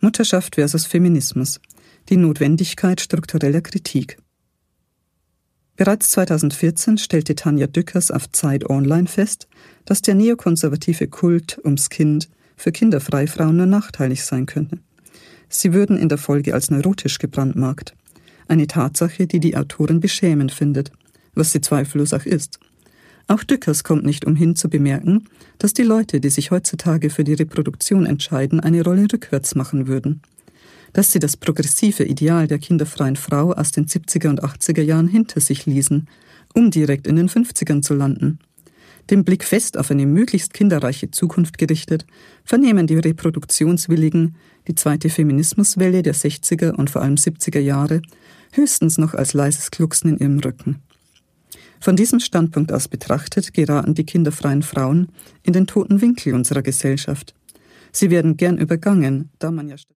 Mutterschaft versus Feminismus. Die Notwendigkeit struktureller Kritik. Bereits 2014 stellte Tanja Dückers auf Zeit Online fest, dass der neokonservative Kult ums Kind für kinderfreie Frauen nur nachteilig sein könnte. Sie würden in der Folge als neurotisch gebrandmarkt. Eine Tatsache, die die Autorin beschämend findet, was sie zweifellos auch ist. Auch Dückers kommt nicht umhin zu bemerken, dass die Leute, die sich heutzutage für die Reproduktion entscheiden, eine Rolle rückwärts machen würden. Dass sie das progressive Ideal der kinderfreien Frau aus den 70er und 80er Jahren hinter sich ließen, um direkt in den 50ern zu landen. Den Blick fest auf eine möglichst kinderreiche Zukunft gerichtet, vernehmen die Reproduktionswilligen die zweite Feminismuswelle der 60er und vor allem 70er Jahre höchstens noch als leises Glucksen in ihrem Rücken. Von diesem Standpunkt aus betrachtet geraten die kinderfreien Frauen in den toten Winkel unserer Gesellschaft. Sie werden gern übergangen, da man ja